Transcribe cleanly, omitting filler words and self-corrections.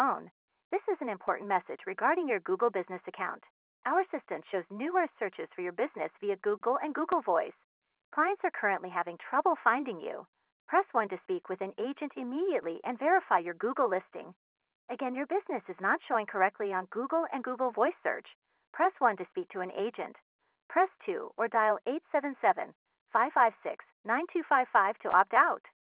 phone. This is an important message regarding your Google Business account. Our assistant shows numerous searches for your business via Google and Google Voice. Clients are currently having trouble finding you. Press 1 to speak with an agent immediately and verify your Google listing. Again, your business is not showing correctly on Google and Google Voice search. Press 1 to speak to an agent. Press 2 or dial 877 556 9255 to opt out.